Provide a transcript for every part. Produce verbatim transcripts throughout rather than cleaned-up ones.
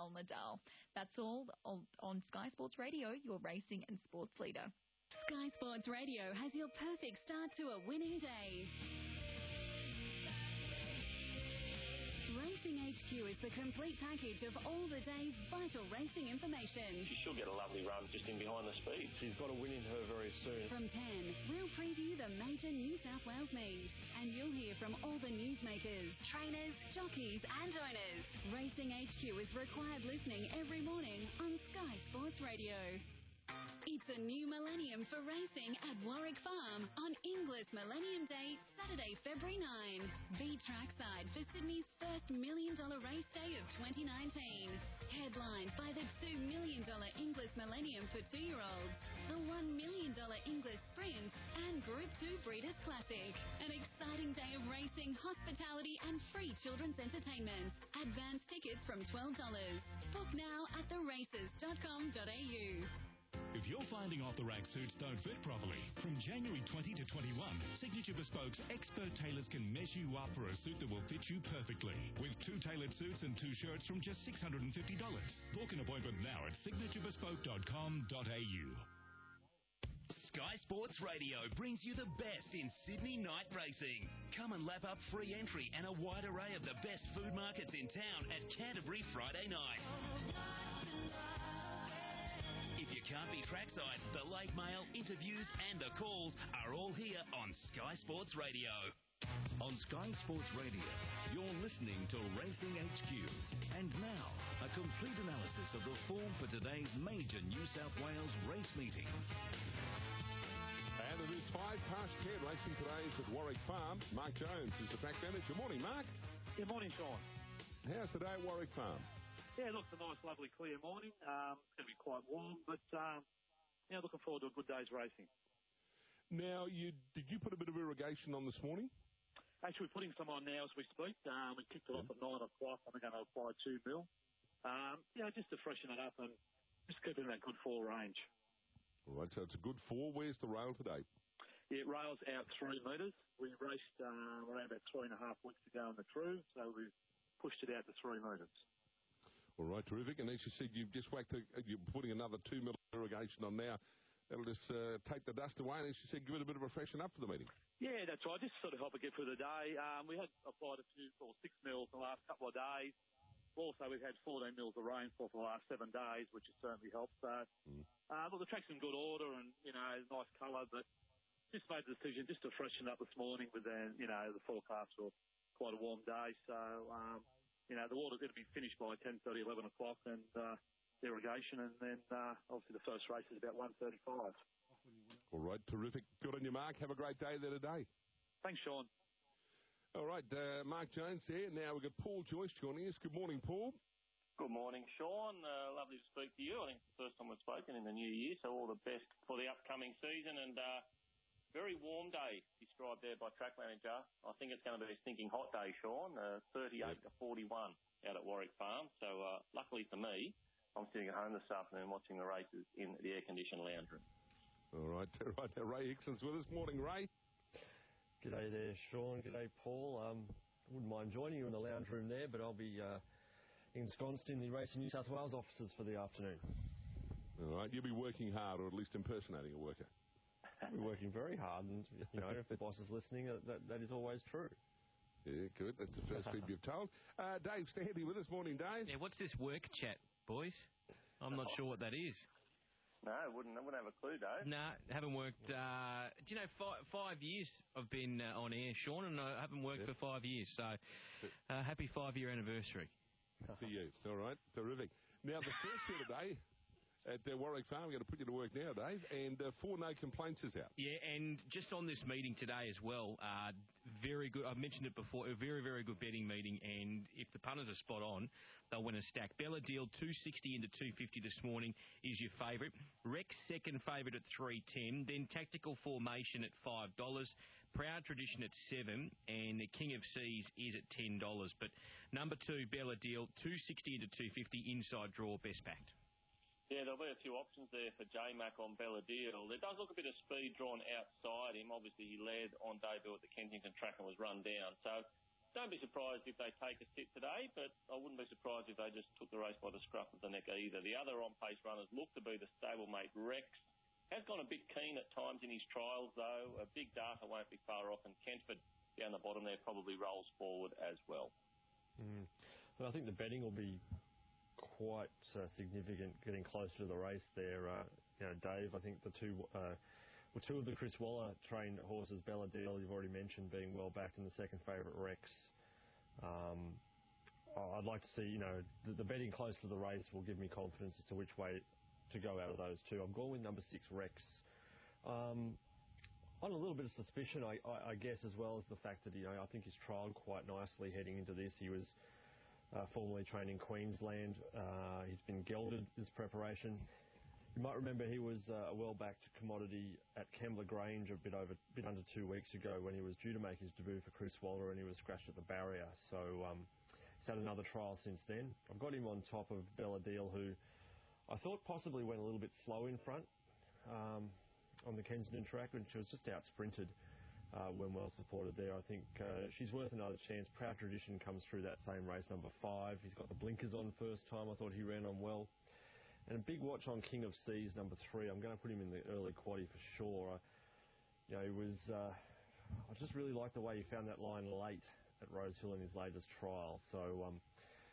Nadal. That's all on, on Sky Sports Radio, your racing and sports leader. Sky Sports Radio has your perfect start to a winning day. Racing H Q is the complete package of all the day's vital racing information. She should get a lovely run just in behind the speed. She's got a win in her very soon. From ten, we'll preview the major New South Wales meet, and you'll hear from all the newsmakers, trainers, jockeys and owners. Racing H Q is required listening every morning on Sky Sports Radio. It's a new millennium for racing at Warwick Farm on Inglis Millennium Day, Saturday, February ninth. Be trackside for Sydney's first million dollar race day of twenty nineteen. Headlined by the two million dollar Inglis Millennium for two-year-olds, the one million dollar Inglis Sprint and Group two Breeders' Classic. An exciting day of racing, hospitality and free children's entertainment. Advance tickets from twelve dollars. Book now at the races dot com dot a u. If you're finding off-the-rack suits don't fit properly, from January twentieth to twenty-first, Signature Bespoke's expert tailors can measure you up for a suit that will fit you perfectly. With two tailored suits and two shirts from just six hundred fifty dollars. Book an appointment now at signature bespoke dot com dot a u. Sky Sports Radio brings you the best in Sydney night racing. Come and lap up free entry and a wide array of the best food markets in town at Canterbury Friday night. If you can't be trackside, the late mail, interviews and the calls are all here on Sky Sports Radio. On Sky Sports Radio, you're listening to Racing H Q. And now, a complete analysis of the form for today's major New South Wales race meetings. And it is five past ten. Racing today is at Warwick Farm. Mark Jones is the track manager. Morning, Mark. Good morning, Sean. How's the day at Warwick Farm? Yeah, look, it's a nice, lovely, clear morning. Um, it's going to be quite warm, but um, yeah, looking forward to a good day's racing. Now, you did you put a bit of irrigation on this morning? Actually, we're putting some on now as we speak. Um, we kicked it off at nine o'clock, and we're going to apply two mil. Um, yeah, just to freshen it up and just keep it in that good four range. All right, so it's a good four. Where's the rail today? Yeah, rail's out three metres. We raced uh, around about three and a half weeks ago in the True, so we've pushed it out to three metres. All right, terrific. And as you said, you've just whacked, a, you're putting another two mil irrigation on now. That'll just uh, take the dust away. And as you said, give it a bit of a freshen up for the meeting. Yeah, that's right. Just sort of help it get through the day. Um, we had applied a few, or six mils in the last couple of days. Also, we've had fourteen mils of rainfall for the last seven days, which has certainly helped. So, mm. uh, well, the track's in good order and, you know, nice colour, but just made the decision just to freshen up this morning with the, you know, the forecast for quite a warm day. So, um, you know, the water's going to be finished by ten thirty, eleven o'clock, and uh, irrigation, and then uh, obviously the first race is about one thirty-five. All right, terrific. Good on you, Mark. Have a great day there today. Thanks, Sean. All right, uh, Mark Jones there. Now we've got Paul Joyce joining us. Good morning, Paul. Good morning, Sean. Uh, lovely to speak to you. I think it's the first time we've spoken in the new year, so all the best for the upcoming season, and uh, very warm day described there by track manager. I think it's going to be a stinking hot day, Sean. Uh, thirty-eight to forty-one out at Warwick Farm. So uh, luckily for me, I'm sitting at home this afternoon watching the races in the air-conditioned lounge room. All right, right. Ray Hickson's with us. Morning, Ray. G'day there, Sean. G'day, Paul. Um, wouldn't mind joining you in the lounge room there, but I'll be uh, ensconced in the Racing New South Wales offices for the afternoon. All right, you'll be working hard, or at least impersonating a worker. We're working very hard, and you know, if the boss is listening, uh, that that is always true. Yeah, good. That's the first people you've told. Uh, Dave Stanley with us. Morning, Dave. Yeah, what's this work chat, boys? I'm not sure what that is. No, I wouldn't, I wouldn't have a clue, Dave. No, haven't worked. Uh, do you know, five, five years I've been uh, on air, Sean, and I haven't worked yeah. for five years. So, uh, happy five-year anniversary. To you. All right, terrific. Now, the first here today at uh, Warwick Farm, we're going to put you to work now, Dave, and uh, four no complaints is out. Yeah, and just on this meeting today as well, uh, very good, I've mentioned it before, a very, very good betting meeting, and if the punters are spot on, they'll win a stack. Bella Deal, two sixty into two fifty this morning is your favourite. Rex, second favourite at three ten, then Tactical Formation at five dollars, Proud Tradition at seven, and the King of Seas is at ten dollars. But number two, Bella Deal, two sixty into two fifty, inside draw, best backed. Yeah, there'll be a few options there for J-Mac on Bella Deal. There does look a bit of speed drawn outside him. Obviously, he led on debut at the Kensington track and was run down. So don't be surprised if they take a sit today, but I wouldn't be surprised if they just took the race by the scruff of the neck either. The other on-pace runners look to be the stablemate Rex. Has gone a bit keen at times in his trials, though. A Big Data won't be far off, and Kentford down the bottom there probably rolls forward as well. Mm. Well, I think the betting will be quite uh, significant getting closer to the race there. Uh, you know, Dave, I think the two... Uh, Well, two of the Chris Waller trained horses, Bella Deal, you've already mentioned, being well backed, and the second favourite, Rex. Um, I'd like to see, you know, the, the betting close to the race will give me confidence as to which way to go out of those two. I'm going with number six, Rex. Um, on a little bit of suspicion, I, I, I guess, as well as the fact that, you know, I think he's trialled quite nicely heading into this. He was uh, formerly trained in Queensland. Uh, he's been gelded this preparation. You might remember he was uh, a well-backed commodity at Kembla Grange a bit over, bit under two weeks ago when he was due to make his debut for Chris Waller, and he was scratched at the barrier. So um, he's had another trial since then. I've got him on top of Bella Deal, who I thought possibly went a little bit slow in front um, on the Kensington track, and she was just out-sprinted uh, when well supported there. I think uh, she's worth another chance. Proud Tradition comes through that same race, number five. He's got the blinkers on first time. I thought he ran on well. And a big watch on King of Seas, number three. I'm going to put him in the early quaddie for sure. I, you know, he was. Uh, I just really like the way he found that line late at Rosehill in his latest trial. So um,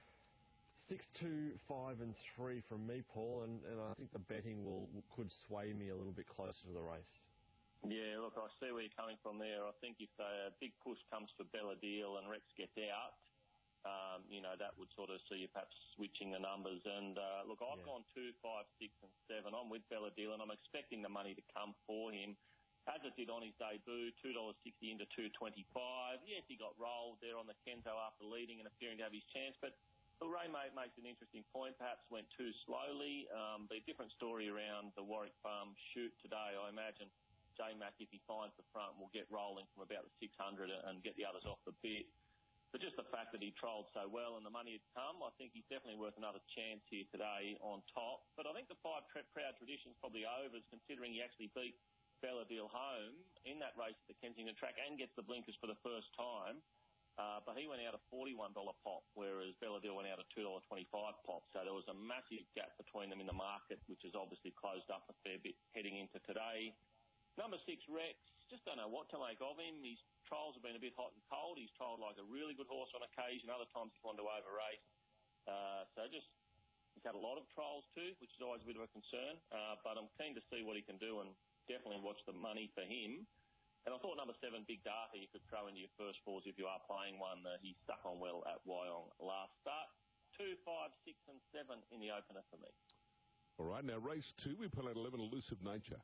six, two, five, and three from me, Paul. And, and I think the betting will could sway me a little bit closer to the race. Yeah, look, I see where you're coming from there. I think if a big push comes for Bella Deal and Rex gets out, Um, you know, that would sort of see you perhaps switching the numbers. And, uh, look, I've yeah. gone two, five, six and seven. I'm with Bella Deal, and I'm expecting the money to come for him, as it did on his debut, two dollars sixty into two twenty-five. Yes, he got rolled there on the Kenzo after leading and appearing to have his chance, but the Ray mate makes an interesting point, perhaps went too slowly. Um, be a different story around the Warwick Farm shoot today. I imagine J-Mac, if he finds the front, will get rolling from about the six hundred and get the others off the bit. But just the fact that he trialled so well and the money had come, I think he's definitely worth another chance here today on top. But I think the five tra- Proud Tradition's probably overs, considering he actually beat Bella Deal home in that race at the Kensington track and gets the blinkers for the first time. Uh, but he went out a forty-one dollars pop, whereas Bella Deal went out a two dollars twenty-five pop. So there was a massive gap between them in the market, which has obviously closed up a fair bit heading into today. Number six, Rex. Just don't know what to make of him. His trials have been a bit hot and cold. He's trialled like a really good horse on occasion. Other times he's gone to over-race. Uh, so just, he's had a lot of trials too, which is always a bit of a concern. Uh, but I'm keen to see what he can do and definitely watch the money for him. And I thought number seven, Big Data, you could throw into your first fours if you are playing one. Uh, he stuck on well at Wyong last start. Two, five, six and seven in the opener for me. All right, now race two, we pull out eleven, Elusive Nature.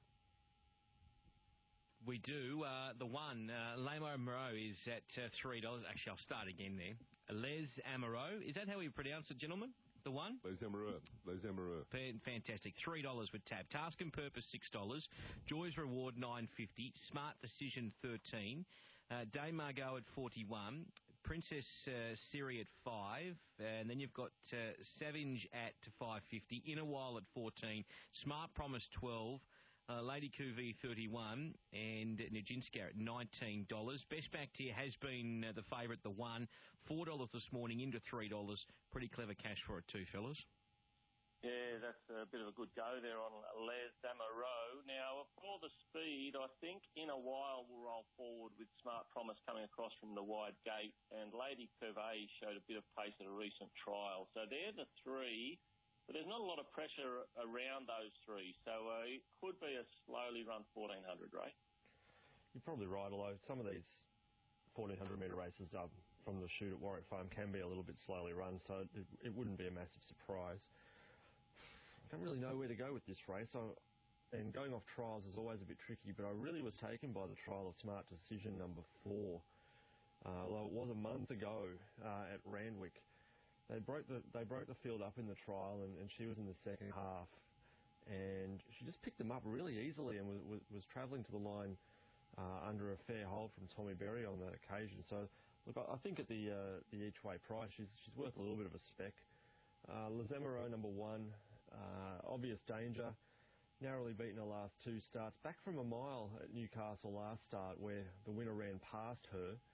We do. Uh, the one, uh, Lamo Moreau, is at uh, three dollars. Actually, I'll start again there. Les Amoreau. Is that how we pronounce it, gentlemen? The one? Les Amoreau. Les Amoreau. Fantastic. three dollars with tab. Task and Purpose, six dollars. Joy's Reward, nine fifty. Smart Decision, thirteen. Uh, Dame Margot at forty-one. Princess uh, Siri at five. And then you've got uh, Savage at five fifty. Inner While at fourteen. Smart Promise, twelve. Uh, Lady Cuvée, thirty-one, and Nijinska at nineteen dollars. Best backed here has been uh, the favourite, the one. four dollars this morning into three dollars. Pretty clever cash for it too, fellas. Yeah, that's a bit of a good go there on Les Amoreau. Now, for the speed, I think In a While will roll forward with Smart Promise coming across from the wide gate, and Lady Cuvée showed a bit of pace at a recent trial. So they're the three. But there's not a lot of pressure around those three, so uh, it could be a slowly run fourteen hundred, Ray. You're probably right, although some of these fourteen hundred metre races up from the shoot at Warwick Farm can be a little bit slowly run, so it, it wouldn't be a massive surprise. I don't really know where to go with this race, I, and going off trials is always a bit tricky, but I really was taken by the trial of Smart Decision number four, uh, although it was a month ago uh, at Randwick. They broke the they broke the field up in the trial, and, and she was in the second half, and she just picked them up really easily and was was, was travelling to the line uh, under a fair hold from Tommy Berry on that occasion. So, look, I, I think at the uh, the each way price, she's she's worth a little bit of a spec. Uh, Les Amoreau number one, uh, Obvious Danger, narrowly beaten her last two starts. Back from a mile at Newcastle last start, where the winner ran past her.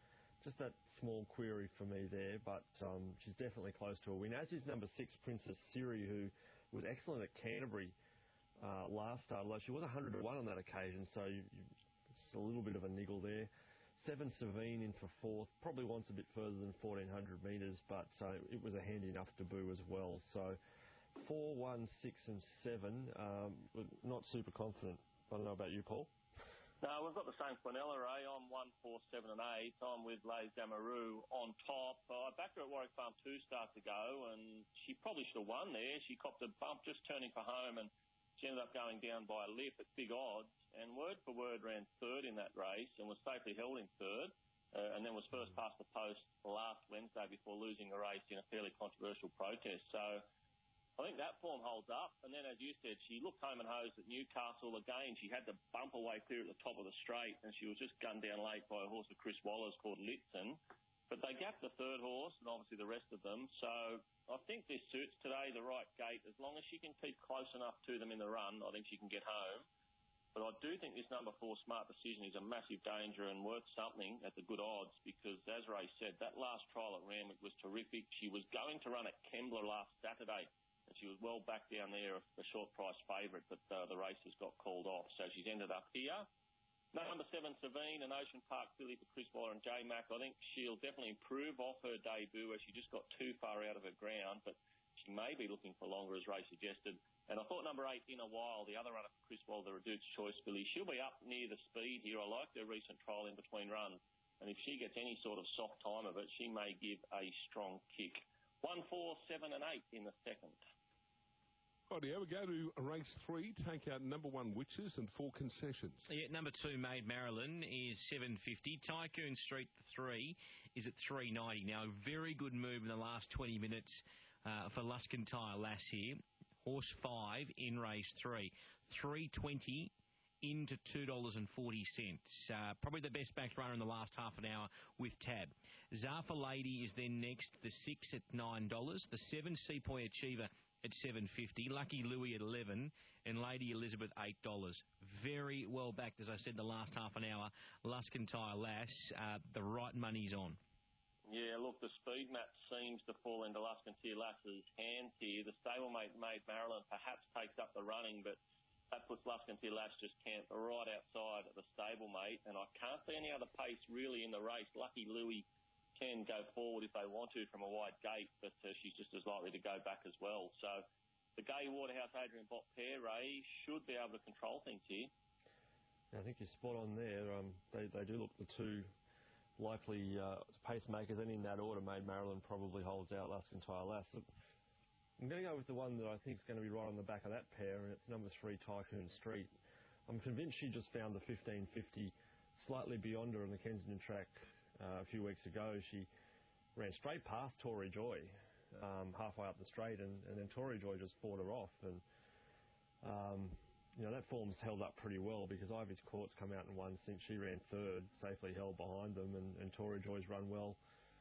just that small query for me there, but um, she's definitely close to a win. As is number six, Princess Siri, who was excellent at Canterbury uh, last start, although she was one hundred to one on that occasion, so you, you, it's a little bit of a niggle there. Seven, Savine in for fourth, probably wants a bit further than fourteen hundred metres, but uh, it was a handy enough debut as well. So four, one, six and seven, um, not super confident. I don't know about you, Paul. No, we've got the same Quinella, eh? I'm one, four, seven and eight. I'm with Les Damaroo on top. Uh, I backed her at Warwick Farm two starts ago, and she probably should have won there. She copped a bump just turning for home, and she ended up going down by a lip at big odds. And word for word ran third in that race and was safely held in third, uh, and then was first past the post last Wednesday before losing the race in a fairly controversial protest. So I think that form holds up. And then, as you said, she looked home and hosed at Newcastle again. She had to bump away clear at the top of the straight, and she was just gunned down late by a horse of Chris Waller's called Litson. But they gapped the third horse and obviously the rest of them. So I think this suits today the right gate. As long as she can keep close enough to them in the run, I think she can get home. But I do think this number four, Smart Decision, is a massive danger and worth something at the good odds because, as Ray said, that last trial at Randwick was terrific. She was going to run at Kembla last Saturday, and she was well back down there, a short price favourite, but uh, the races got called off. So she's ended up here. Number seven, Savine, and Ocean Park filly for Chris Waller and J Mac. I think she'll definitely improve off her debut where she just got too far out of her ground, but she may be looking for longer, as Ray suggested. And I thought number eight, In a While, the other runner for Chris Waller, the Reduced Choice filly, she'll be up near the speed here. I like her recent trial in between runs. And if she gets any sort of soft time of it, she may give a strong kick. One, four, seven and eight in the second. Rightio, we go to race three, take out number one, Witches, and four concessions. Yeah, number two, Maid Marilyn, is seven fifty. Tycoon Street, the three, is at three ninety. Now, a very good move in the last twenty minutes uh, for Luskentire Lass here. Horse five in race three. three twenty into two dollars forty. Uh, probably the best backed runner in the last half an hour with Tab. Zafa Lady is then next. The six at nine dollars. The seven, Seapoy Achiever at seven fifty. Lucky Louie at eleven. And Lady Elizabeth eight dollars. Very well backed, as I said, the last half an hour. Luskentire Lass, uh, the right money's on. Yeah, look, the speed map seems to fall into Luskentire Lass's hands here. The stablemate Maid Marilyn perhaps takes up the running, but that puts Luskentire Lass just camped right outside of the stablemate, and I can't see any other pace really in the race. Lucky Louie can go forward if they want to from a wide gate, but uh, she's just as likely to go back as well. So the Gay Waterhouse Adrian Bott pair, Ray, should be able to control things here. I think you're spot on there. Um, they, they do look the two likely uh, pacemakers, and in that order, Maid Marilyn probably holds out Luskentire Lass. I'm going to go with the one that I think is going to be right on the back of that pair, and it's number three, Tycoon Street. I'm convinced she just found the fifteen fifty slightly beyond her on the Kensington track uh, a few weeks ago. She ran straight past Tory Joy um, halfway up the straight, and, and then Tory Joy just fought her off. And um, you know, that form's held up pretty well because Ivy's Court's come out and won since she ran third, safely held behind them, and, and Tory Joy's run well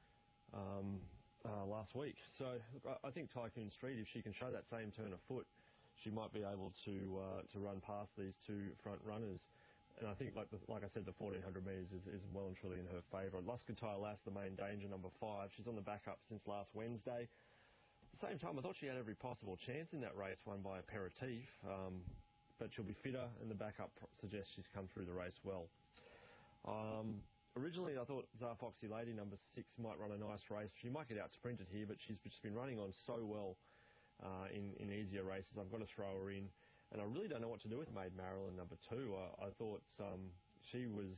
um, uh, last week. So look, I, I think Tycoon Street, if she can show that same turn of foot, she might be able to uh, to run past these two front runners. And I think, like the, like I said, the fourteen hundred metres is, is well and truly in her favour. Luskentire Lass, the main danger, number five. She's on the back up since last Wednesday. At the same time, I thought she had every possible chance in that race, won by Aperitif. Um, but she'll be fitter, and the backup suggests she's come through the race well. Um, originally, I thought Zarfoxy Lady, number six, might run a nice race. She might get out sprinted here, but she's just been running on so well uh, in, in easier races. I've got to throw her in. And I really don't know what to do with Maid Marilyn, number two. I, I thought um, she was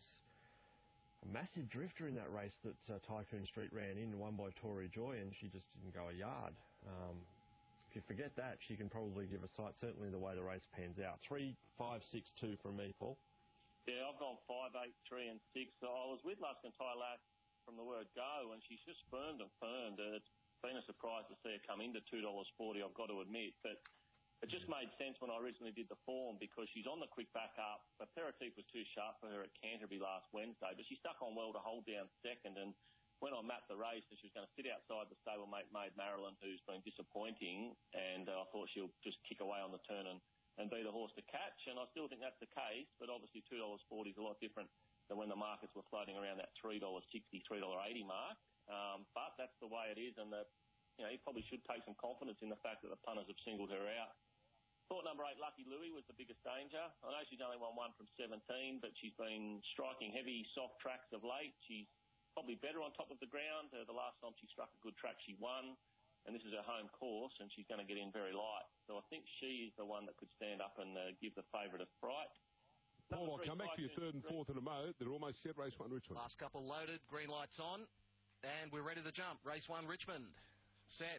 a massive drifter in that race that uh, Tycoon Street ran in, won by Tory Joy, and she just didn't go a yard. Um, If you forget that, she can probably give a sight, certainly the way the race pans out. Three, five, six, two from me, Paul. Yeah, I've gone five, eight, three and six. So I was with Luskentire Lass from the word go, and she's just firmed and firmed. Uh, it's been a surprise to see her come into two dollars forty, I've got to admit. But it just made sense when I originally did the form because she's on the quick back up. Aperitif was too sharp for her at Canterbury last Wednesday, but she stuck on well to hold down second. And when I mapped the race, and she was going to sit outside the stablemate Maid Marilyn, who's been disappointing, and uh, I thought she'll just kick away on the turn and, and be the horse to catch, and I still think that's the case, but obviously two dollars forty is a lot different than when the markets were floating around that three dollars sixty, three dollars eighty mark. Um, but that's the way it is, and the, you know, you probably should take some confidence in the fact that the punters have singled her out. Thought number eight, Lucky Louie, was the biggest danger. I know she's only won one from seventeen, but she's been striking heavy, soft tracks of late. She's probably better on top of the ground. Uh, the last time she struck a good track, she won. And this is her home course, and she's going to get in very light. So I think she is the one that could stand up and uh, give the favourite a fright. Paul, I'll come back to your third and fourth in a mo. They're almost set. Race one, Richmond. Last couple loaded, green lights on, and we're ready to jump. Race one, Richmond. Set.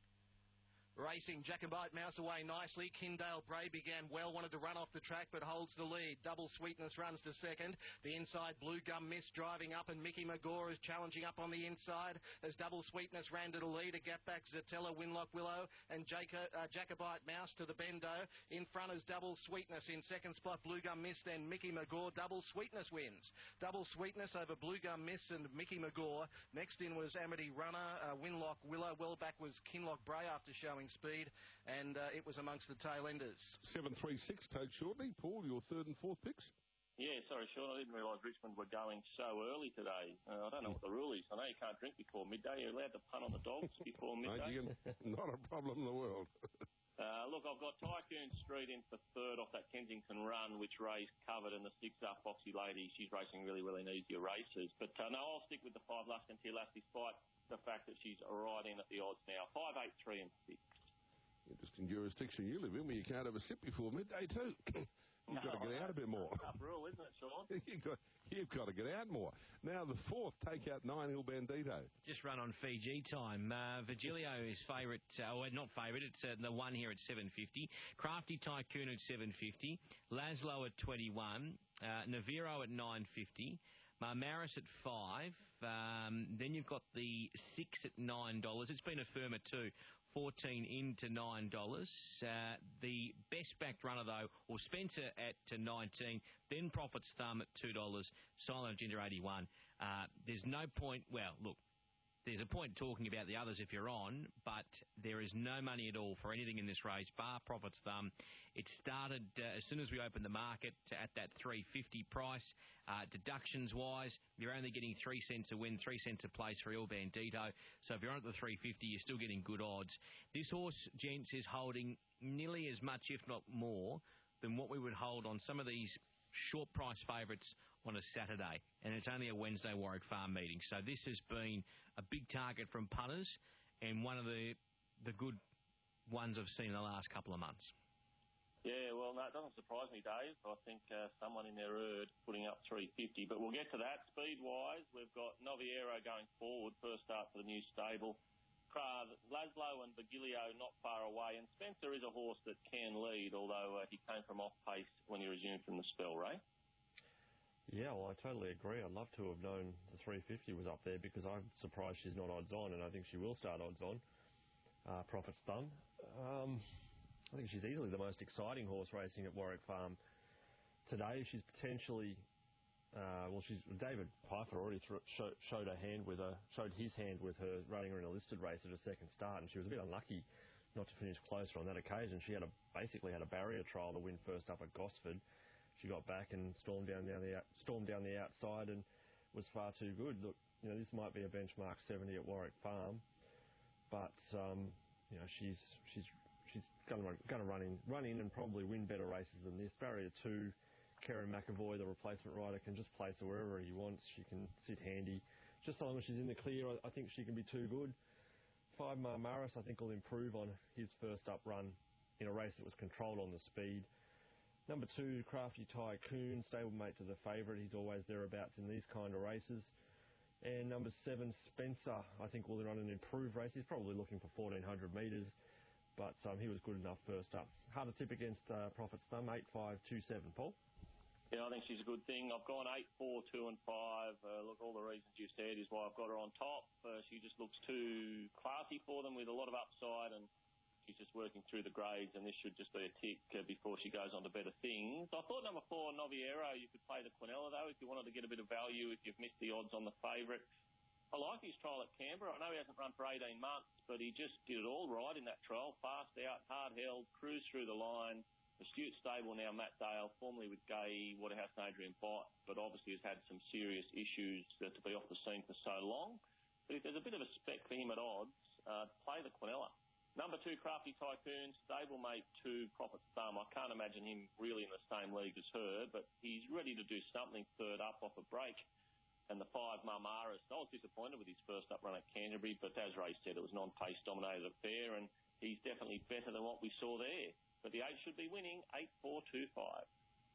Racing, Jacobite Mouse away nicely. Kindale Bray began well, wanted to run off the track, but holds the lead. Double Sweetness runs to second. The inside, Blue Gum Mist driving up, and Mickey Magore is challenging up on the inside as Double Sweetness ran to the lead. A gap back, Zatella, Winlock Willow, and Jaco, uh, Jacobite Mouse to the bendo. In front is Double Sweetness. In second spot, Blue Gum Mist, then Mickey Magore. Double Sweetness wins. Double Sweetness over Blue Gum Mist and Mickey Magore. Next in was Amity Runner, uh, Winlock Willow. Well back was Kinlock Bray after showing speed, and uh, it was amongst the tail enders. seven three six, take shortly. Paul, your third and fourth picks? Yeah, sorry, Sean, I didn't realise Richmond were going so early today. Uh, I don't know what the rule is. I know you can't drink before midday. You're allowed to punt on the dogs before midday. Not a problem in the world. uh, look, I've got Tycoon Street in for third off that Kensington Run, which Ray's covered, and the six up Foxy Lady. She's racing really, really easier races. But uh, no, I'll stick with the five Lust and Tear Last, despite the fact that she's right in at the odds now. Five, eight, three, and six. Interesting jurisdiction you live in where you can't have a sip before midday too. You've no, got to get out a bit more. Tough rule, isn't it, Sean? you've, got, you've got to get out more. Now, the fourth, take out nine Hill Bandito. Just run on Fiji time. Uh, Virgilio is favourite, uh, well, not favourite, it's uh, the one here at seven fifty. Crafty Tycoon at seven fifty. Laszlo at twenty-one. Uh, Naviro at nine fifty. Marmaris at five. Um, then you've got the six at nine dollars. It's been a firmer too. fourteen into nine dollars. Uh, the best backed runner, though, or Spencer at uh, nineteen, then Prophet's Thumb at two dollars, Silent Ginger eighty-one. Uh, there's no point, well, look, there's a point talking about the others if you're on, but there is no money at all for anything in this race, bar Prophet's Thumb. It started uh, as soon as we opened the market at that three fifty price. Uh, deductions-wise, you're only getting three cents a win, three cents a place for Il Bandito. So if you're on at the three fifty, you're still getting good odds. This horse, gents, is holding nearly as much, if not more, than what we would hold on some of these short price favourites on a Saturday, and it's only a Wednesday Warwick Farm meeting. So this has been a big target from punters, and one of the the good ones I've seen in the last couple of months. Yeah, well, no, it doesn't surprise me, Dave. I think uh, someone in their herd putting up three fifty, but we'll get to that. Speed-wise, we've got Noviero going forward, first start for the new stable. Laszlo and Virgilio not far away, and Spencer is a horse that can lead, although uh, he came from off-pace when he resumed from the spell, Ray. Yeah, well, I totally agree. I'd love to have known the three fifty was up there, because I'm surprised she's not odds-on, and I think she will start odds-on. Uh, Prophet's Thumb. Um, I think she's easily the most exciting horse racing at Warwick Farm today. She's potentially... Uh, well, she's David Piper already th- show, showed her hand with her, showed his hand with her running her in a listed race at a second start, and she was a bit unlucky not to finish closer on that occasion. She had a basically had a barrier trial to win first up at Gosford. She got back and stormed down, down the stormed down the outside and was far too good. Look, you know, this might be a benchmark seventy at Warwick Farm, but um, you know, she's she's she's going to going to run in run in and probably win better races than this. Barrier two. Karen McAvoy, the replacement rider, can just place her wherever he wants. She can sit handy. Just so long as she's in the clear, I, I think she can be too good. Five Marmaris, I think, will improve on his first up run in a race that was controlled on the speed. Number two, Crafty Tycoon, stablemate to the favourite. He's always thereabouts in these kind of races. And number seven, Spencer, I think will run an improved race. He's probably looking for fourteen hundred metres, but um, he was good enough first up. Hard to tip against uh, Prophet's Thumb, eight, five, two, seven. Paul? Yeah, I think she's a good thing. I've gone eight, four, two, and five. Uh, look, all the reasons you said is why I've got her on top. Uh, she just looks too classy for them with a lot of upside, and she's just working through the grades, and this should just be a tick uh, before she goes on to better things. I thought number four, Noviero, you could play the Quinella, though, if you wanted to get a bit of value, if you've missed the odds on the favourite. I like his trial at Canberra. I know he hasn't run for eighteen months, but he just did it all right in that trial. Fast out, hard held, cruised through the line. Astute stable now, Matt Dale, formerly with Gay, Waterhouse and Adrian Bott, but obviously has had some serious issues uh, to be off the scene for so long. But if there's a bit of a spec for him at odds, uh, play the Quinella. Number two, Crafty Tycoon, stablemate to Prophet's Thumb. I can't imagine him really in the same league as her, but he's ready to do something third up off a break. And the five, Marmaris, I was disappointed with his first up run at Canterbury, but as Ray said, it was an on-pace dominated affair, and he's definitely better than what we saw there. But the eight should be winning, eight four two five.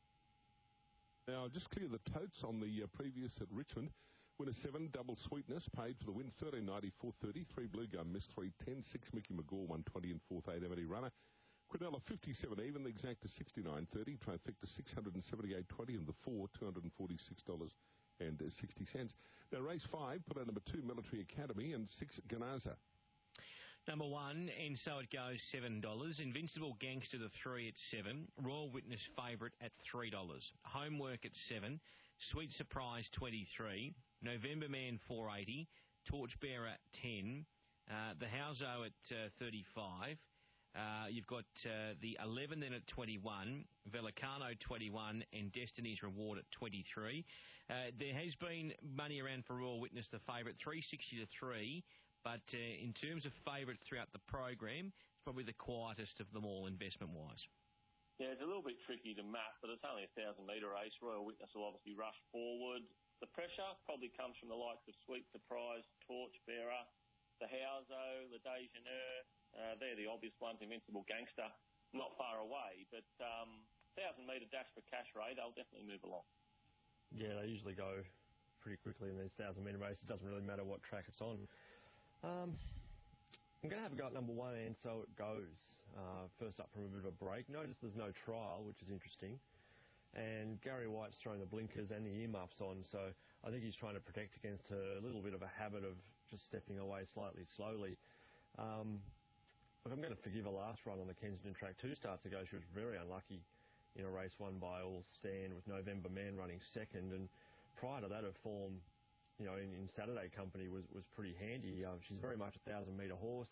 Now, just clear the totes on the uh, previous at Richmond. Winner seven, Double Sweetness, paid for the win, thirteen ninety, four thirty. Three, Blue Gum, missed three ten. Six, Mickey McGaw, one twenty and fourth, eight, Amity Runner. Quinella, fifty-seven even, the exact to sixty-nine thirty. Trifecta, six seventy-eight twenty, and the four, two hundred forty-six dollars and sixty cents. Now, race five, put out number two, Military Academy, and six, Ganaza. Number one, and so it goes, seven dollars. Invincible Gangster, the three at seven. Royal Witness favourite at three dollars. Homework at seven. Sweet Surprise, twenty-three. November Man, four eighty. Torchbearer, ten. Uh, the Houso at uh, thirty-five. Uh, you've got uh, the eleven then at twenty-one. Velicano, twenty-one. And Destiny's Reward at twenty-three. Uh, there has been money around for Royal Witness, the favourite, three sixty to three. But uh, in terms of favourites throughout the program, it's probably the quietest of them all investment-wise. Yeah, it's a little bit tricky to map, but it's only a one thousand metre race. Royal Witness will obviously rush forward. The pressure probably comes from the likes of Sweet Surprise, Torchbearer, the Houso, the Dejaneur. Uh, they're the obvious ones. Invincible Gangster, not far away. But um, one thousand metre dash for cash rate, they'll definitely move along. Yeah, they usually go pretty quickly in these one thousand metre races. It doesn't really matter what track it's on. Um, I'm going to have a go at number one, and so it goes. Uh, first up from a bit of a break. Notice there's no trial, which is interesting. And Gary White's throwing the blinkers and the earmuffs on, so I think he's trying to protect against a little bit of a habit of just stepping away slightly slowly. Um, look, I'm going to forgive a last run on the Kensington track two starts ago. She was very unlucky in a race won by All Stand with November Man running second, and prior to that her form, you know, in, in Saturday company was, was pretty handy. Uh, she's very much a one thousand metre horse.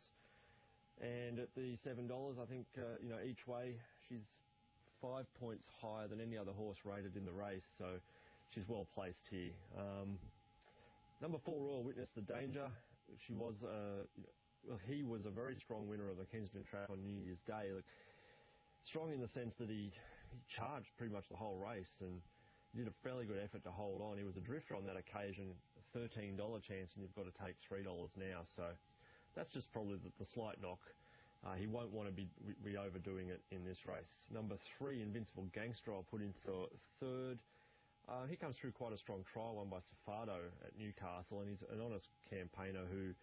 And at the seven dollars, I think, uh, you know, each way, she's five points higher than any other horse rated in the race. So she's well placed here. Um, number four, Royal Witness, the Danger. She was, uh, well, he was a very strong winner of the Kensington track on New Year's Day. Like, strong in the sense that he, he charged pretty much the whole race and did a fairly good effort to hold on. He was a drifter on that occasion, thirteen dollars chance, and you've got to take three dollars now. So that's just probably the, the slight knock. Uh, he won't want to be, be overdoing it in this race. Number three, Invincible Gangster, I'll put in for third. Uh, he comes through quite a strong trial, won by Safado at Newcastle, and he's an honest campaigner who,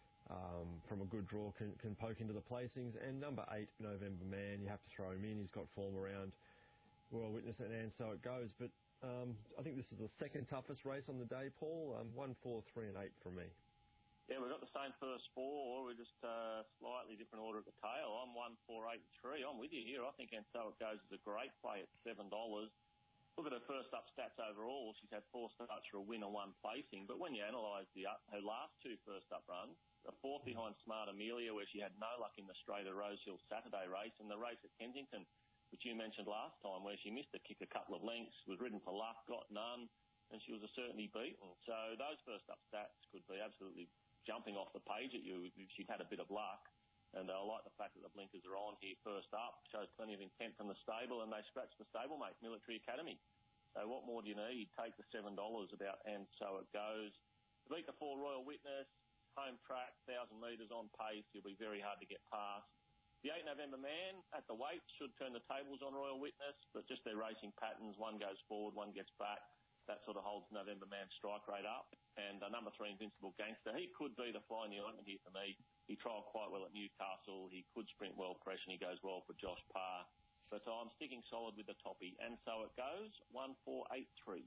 um, from a good draw, can, can poke into the placings. And number eight, November Man, you have to throw him in. He's got form around Royal Witness, and, and so it goes. But Um, I think this is the second toughest race on the day, Paul. Um, one, four, three, and eight from me. Yeah, we've got the same first four. We're just uh, slightly different order at the tail. I'm one, four, eight, and three. I'm with you here. I think And So It Goes is a great play at seven dollars. Look at her first up stats overall. She's had four starts for a win and one placing. But when you analyse the up, her last two first up runs, a fourth behind Smart Amelia, where she had no luck in the straight of Rosehill Saturday race, and the race at Kensington, which you mentioned last time, where she missed a kick a couple of lengths, was ridden for luck, got none, and she was a certainly beaten. So those first-up stats could be absolutely jumping off the page at you if she'd had a bit of luck. And I like the fact that the blinkers are on here first up. Shows plenty of intent from the stable, and they scratched the stablemate, Military Academy. So what more do you need? Take the seven dollars about And So It Goes. To beat the four, Royal Witness, home track, one thousand metres on pace. You'll be very hard to get past. The eight November Man at the weight should turn the tables on Royal Witness, but just their racing patterns, one goes forward, one gets back. That sort of holds November Man's strike rate up. And uh, number three, Invincible Gangster, he could be the fly in the ointment here for me. He trialled quite well at Newcastle. He could sprint well fresh, and he goes well for Josh Parr. But I'm sticking solid with the toppy. And So It Goes, one, four, eight, three.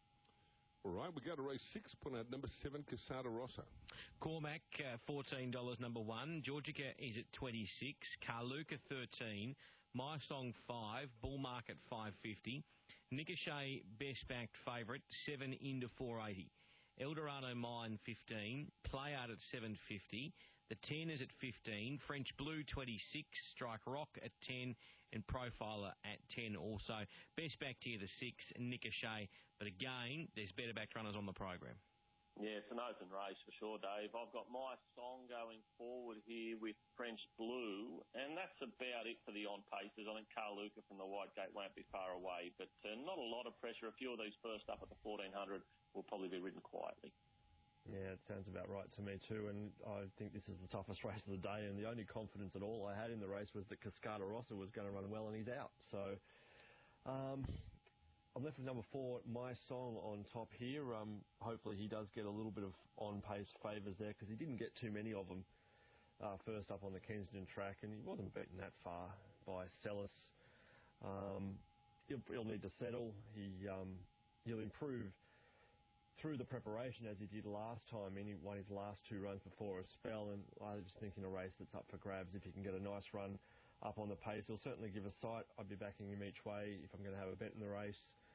All right, we go to race six, put out number seven, Casada Rossa. Cormac, uh, fourteen dollars number one. Georgica is at twenty-six. Carluka, thirteen. My Song, five. Bull Market, five fifty. Ricochet, best backed favourite, seven into four eighty. Eldorado Mine, fifteen. Play Out at seven fifty. The ten is at fifteen, French Blue twenty-six, Strike Rock at ten, and Profiler at ten also. Best back tier, the six, Nick O'Shea. But again, there's better back runners on the program. Yeah, it's an open race for sure, Dave. I've got my song going forward here with French Blue, and that's about it for the on-pacers. I think Carl Luca from the Whitegate won't be far away, but uh, not a lot of pressure. A few of these first up at the fourteen hundred will probably be ridden quietly. Yeah, it sounds about right to me too, and I think this is the toughest race of the day, and the only confidence at all I had in the race was that Cascada Rossa was going to run well, and he's out. So um, I'm left with number four, My Song, on top here. Um, hopefully he does get a little bit of on-pace favours there, because he didn't get too many of them uh, first up on the Kensington track, and he wasn't beaten that far by Celis. Um, he'll, he'll need to settle. He, um, he'll improve through the preparation as he did last time, and he won his last two runs before a spell, and I was just thinking a race that's up for grabs. If he can get a nice run up on the pace, he'll certainly give a sight. I'd be backing him each way if I'm going to have a bet in the race.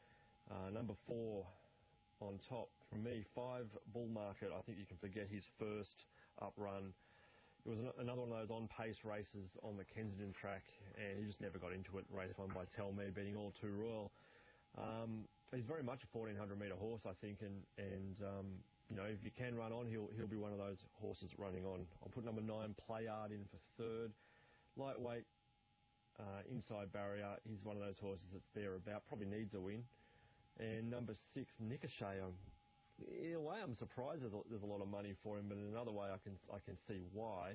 Uh, number four on top from me, five, Bull Market. I think you can forget his first up run. It was an- another one of those on-pace races on the Kensington track, and he just never got into it. Race won by Tell Me, beating All Too Royal. Um, he's very much a fourteen hundred metre horse, I think, and, and um, you know, if you can run on, he'll he'll be one of those horses running on. I'll put number nine, Playard, in for third. Lightweight, uh, inside barrier. He's one of those horses that's there about, probably needs a win. And number six, Nick O'Shea. Um, in a way, I'm surprised there's a, there's a lot of money for him, but in another way, I can I can see why.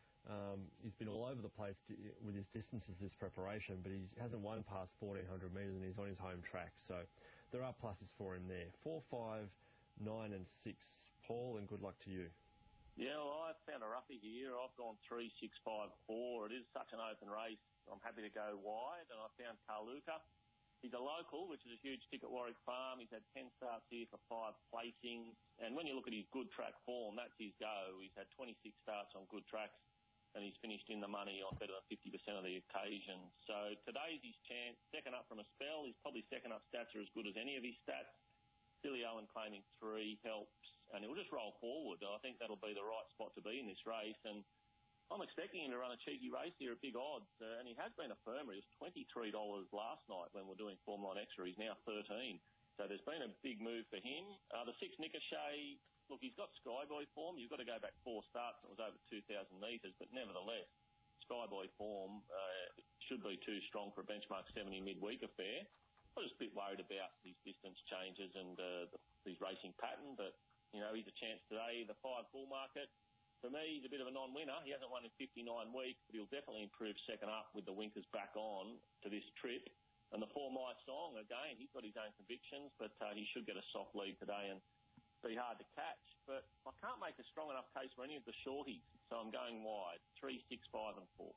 Um, he's been all over the place to, with his distances this preparation, but he hasn't won past fourteen hundred metres, and he's on his home track. So there are pluses for him there. Four, five, nine, and six. Paul, and good luck to you. Yeah, well, I found a roughie here. I've gone three, six, five, four. It is such an open race. I'm happy to go wide, and I found Carluca. He's a local, which is a huge tick at Warwick Farm. He's had ten starts here for five placings. And when you look at his good track form, that's his go. He's had twenty-six starts on good tracks, and he's finished in the money on better than fifty percent of the occasions. So today's his chance. Second up from a spell. His probably second up stats are as good as any of his stats. Silly Owen claiming three helps, and he'll just roll forward. I think that'll be the right spot to be in this race, and I'm expecting him to run a cheeky race here at big odds, uh, and he has been a firmer. He was twenty-three dollars last night when we were doing Form Line Extra. He's now thirteen dollars. So there's been a big move for him. Uh, the six, Nick O'Shea, look, he's got Skyboy form. You've got to go back four starts. It was over two thousand metres, but nevertheless, Skyboy form uh, should be too strong for a benchmark seventy midweek affair. I was just a bit worried about these distance changes and uh, the, his racing pattern, but, you know, he's a chance today. The five, Bull Market, for me, he's a bit of a non-winner. He hasn't won in fifty-nine weeks, but he'll definitely improve second up with the winkers back on to this trip. And the four, My Song, again, he's got his own convictions, but uh, he should get a soft lead today and be hard to catch. But I can't make a strong enough case for any of the shorties, so I'm going wide. Three, six, five, and four.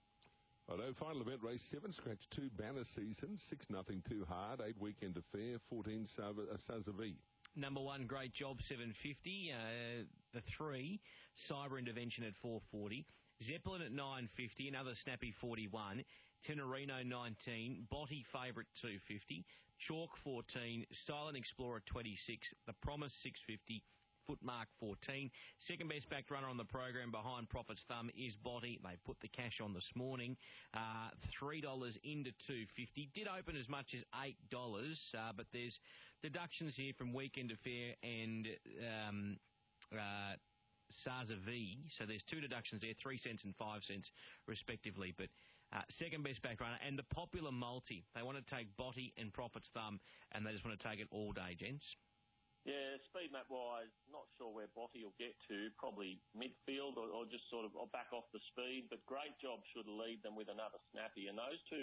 Righto, final event, race seven, scratch two, Banner Season, six nothing too hard, eight weekend affair, fourteen, Sazavi. Number one, Great Job, seven fifty. Uh, the three, Cyber Intervention at four forty. Zeppelin at nine fifty. Another snappy forty-one. Tenorino nineteen. Botti favourite two fifty. Chalk fourteen. Silent Explorer twenty-six. The Promise six fifty. Footmark fourteen. Second best backed runner on the program behind Prophet's Thumb is Botti. They put the cash on this morning. Uh, three dollars into two fifty. Did open as much as eight dollars, uh, but there's deductions here from Weekend Affair and um, uh, Saza V. So there's two deductions there, three cents and five cents respectively. But uh, second best back runner and the popular multi. They want to take Botti and Prophet's Thumb, and they just want to take it all day, gents. Yeah, speed map wise, not sure where Botti will get to. Probably midfield or, or just sort of or back off the speed. But Great Job should lead them with another snappy, and those two